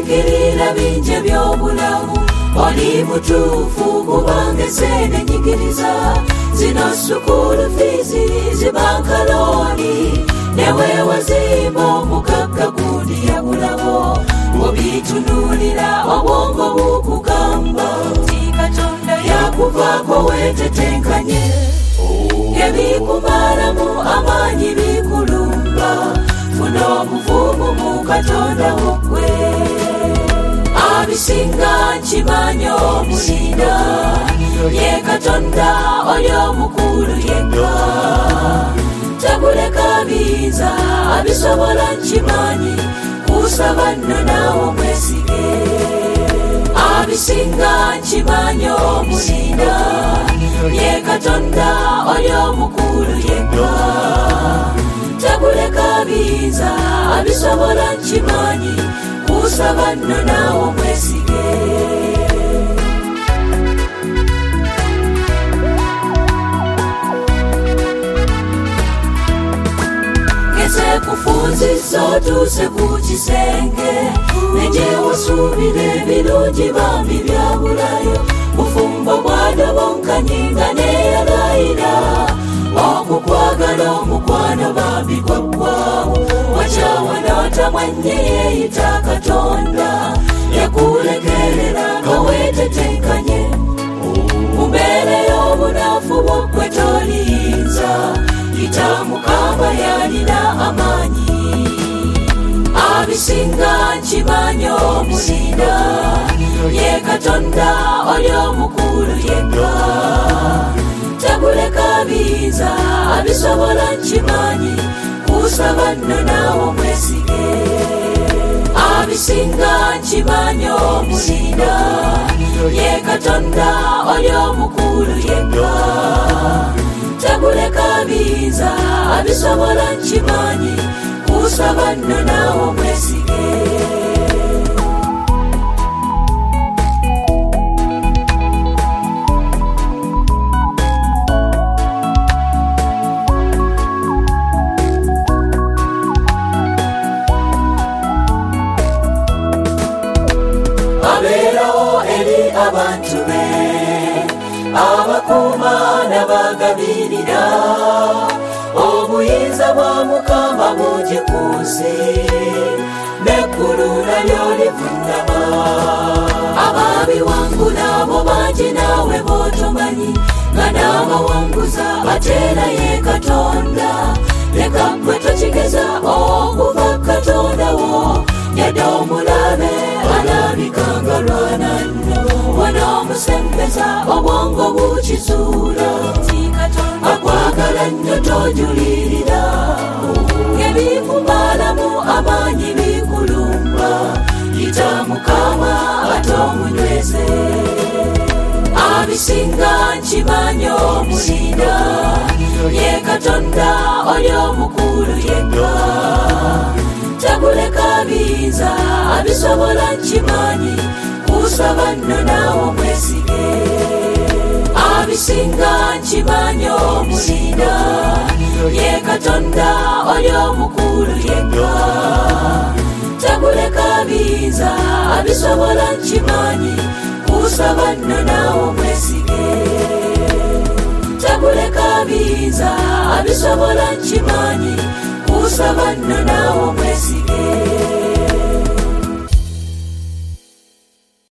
Birikirira binje by'obulamu oli mutuufu kubanga sene nyigiriza zino sukulu fizi zibanka looni newe wazimba omukaka gundi yabulabo obitunulira obwongo bukugamba ti Katonda yakuvaako wetetenkanye ebikumalamu amaanyi bikulumba funa obuvumu mu Katonda wokwe abisinga nkimanyi omulinda ye Katonda oli omukulu yekka tebuleka biza abisobola nkimanyi kusaba nno naawe omwesige abisinga nkimanyi omulinda ye Katonda oli omukulu yekka tebuleka biza abisobola nkimanyi kusaba nno naawe omwesige kufunziza otuuse ku kisenge neje wasuubira ebirungi bambi byabulayo bufumbo bwadobonkanye nga neyalayira okukwagala omukwano bambi gwaggwawo wakyawa n'otamanye yeeyita Katonda yakulekerera nga weetetenkanye mumbeere y'obunafu bwokwe toliyinza yita Mukama yalina amaanyi abisinga nkimanyi omulinda ye Katonda oli omukulu yekka tebuleka biza abisobola nkimanyi kusaba nno naawe omwesige abisinga nkimanyi omulinda ye Katonda oli omukulu yekka tebuleka biza abisobola nkimanyi kusaba nno naawe omwesige abeerawo eri abantu be abakuuma n'abagabirira obuyinza bwa Mukama bungi ku nsi n'eggulu nalyo livunama ababiwangula abo bangi naawe b'otomanyi nga n'abawanguza ateera ye Katonda leka gwe tokigeza okuva Katonda wo yadde omulabe alabikanga lwana nno wanoomusembeza obwongo bukizuula akwagala nnyo tojulirira ebikumalamu amaanyi bikulumba yita Mukama ate omunyweze abisinga nkimanyi omulinda ye Katonda oli omukulu yekka tebuleka biza abisobola nkimanyi kusaba nno naawe omwesige abisinga nkimanyi omulinda ye Katonda oli omukulu yekka tebuleka biza abisobola nkimanyi kusaba nno naawe omwesige tebuleka biza abisobola nkimanyi kusaba nno naawe